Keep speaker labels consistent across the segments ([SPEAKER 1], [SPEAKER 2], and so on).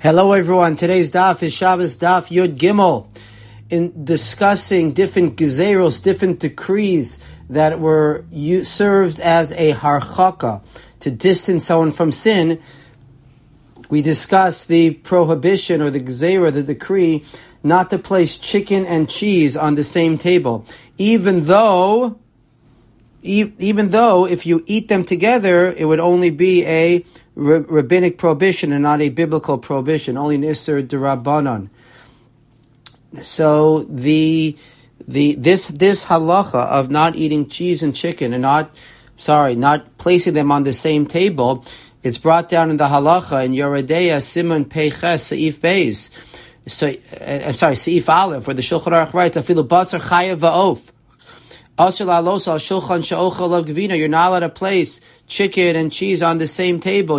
[SPEAKER 1] Hello everyone, today's daf is Shabbos daf Yud Gimel, in discussing different gezeros, different decrees that were served as a harchaka, to distance someone from sin. We discussed the prohibition or the gezerah, the decree, not to place chicken and cheese on the same table, even though if you eat them together, it would only be a rabbinic prohibition and not a biblical prohibition, only an Isser D'Rabbanan. So this halacha of not eating cheese and chicken and not placing them on the same table, it's brought down in the halacha in Yoredeya Simon Peiches Seif Beis. Seif Aleph, where the Shulchan Aruch writes, Afilu Basar Chayav Va'of. You're not allowed to place chicken and cheese on the same table.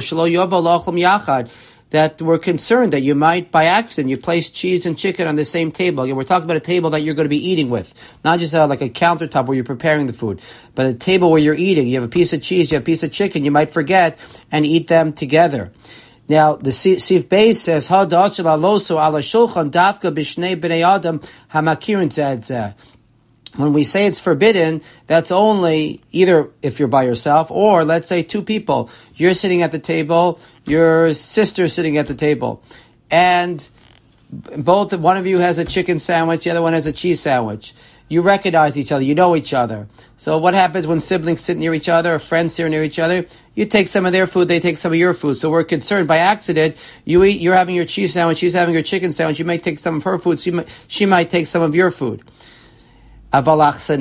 [SPEAKER 1] That we're concerned that you might, by accident, you place cheese and chicken on the same table. We're talking about a table that you're going to be eating with. Not just like a countertop where you're preparing the food, but a table where you're eating. You have a piece of cheese, you have a piece of chicken, you might forget and eat them together. Now, the Sif Beis says, when we say it's forbidden, that's only either if you're by yourself or, let's say, two people. You're sitting at the table, your sister's sitting at the table, and one of you has a chicken sandwich, the other one has a cheese sandwich. You recognize each other, you know each other. So what happens when siblings sit near each other, or friends sit near each other? You take some of their food, they take some of your food. So we're concerned by accident, you're having your cheese sandwich, she's having her chicken sandwich, you might take some of her food, she might take some of your food. But let's say,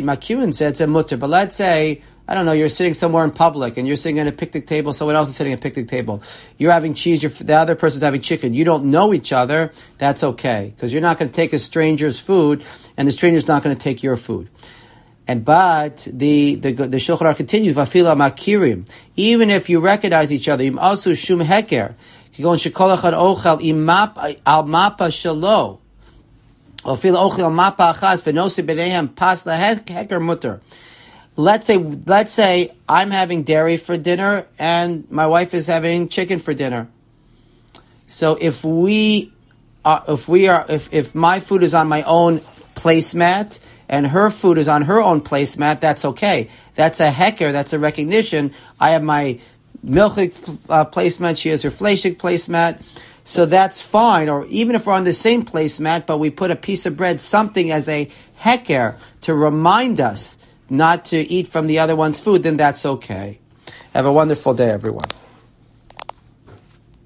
[SPEAKER 1] I don't know, you're sitting somewhere in public and you're sitting at a picnic table, someone else is sitting at a picnic table. You're having cheese, the other person's having chicken. You don't know each other, that's okay. Because you're not going to take a stranger's food and the stranger's not going to take your food. But the Shulchan Aruch continues, Vafila makirim. Even if you recognize each other, im also shum heker. Kigon shekol echad ochel imap al mapa shelo. Let's say I'm having dairy for dinner and my wife is having chicken for dinner. So if my food is on my own placemat and her food is on her own placemat, that's okay. That's a heker, that's a recognition. I have my milchik placemat, she has her fleishik placemat. So that's fine, or even if we're on the same placemat, but we put a piece of bread, something as a heker to remind us not to eat from the other one's food, then that's okay. Have a wonderful day, everyone.